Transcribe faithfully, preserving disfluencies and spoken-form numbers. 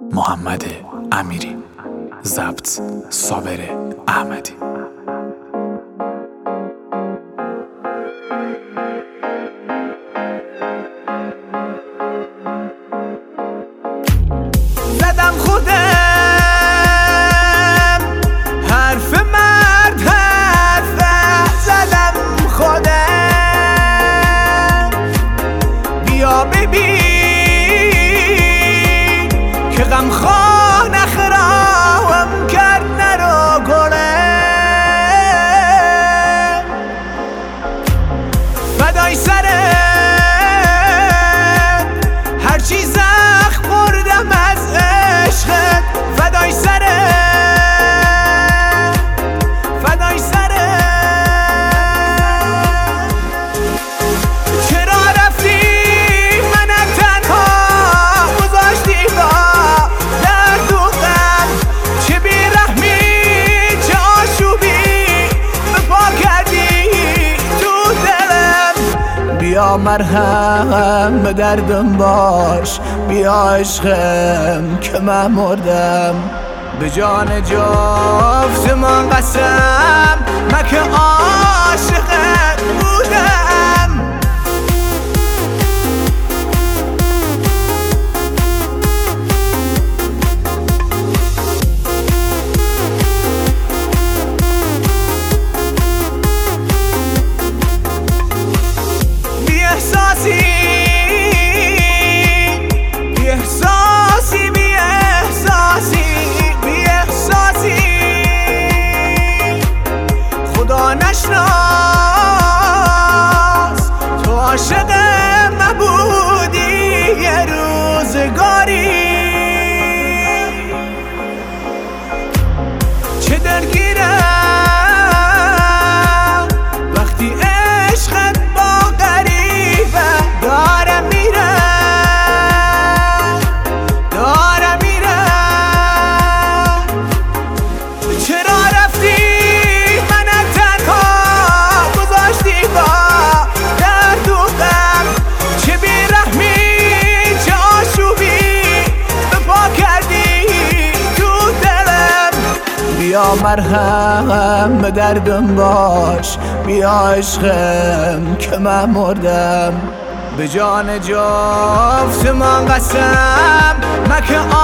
محمد امیری، ضبط صابر احمدی. زدم خودم حرف مرد حرفه، زدم خودم بیا ببین که غمخواه نخراهم کرد نرو گله. فدای سرت هرچی زخم خوردم از عشقت، فدای سرت فدای سرت. چرا رفتی من تنها گذاشتی با درد و غم؟ چه بیرحمی چه آشوبی به پا کردی تو دلم. بیا مرهم به دردم باش، بیا عشقم که من مردم. به جان جفت من قسم من که عاشقت بودم. بی احساسی بی احساسی بی احساسی بی احساسی خدا نشناس تو عاشق من بودی یه روزگاری. چه دلگیرم وقتی عشقت با غریبه دارم میرم دارم میرم. چرا رفتی من تنها گذاشتی با درد و غم؟ چه بیرحمی چه آشوبی به پا کردی تو دلم. بیا مرهم به دردم باش، بیا عشقم که من مردم. به جان جفت من قسم من که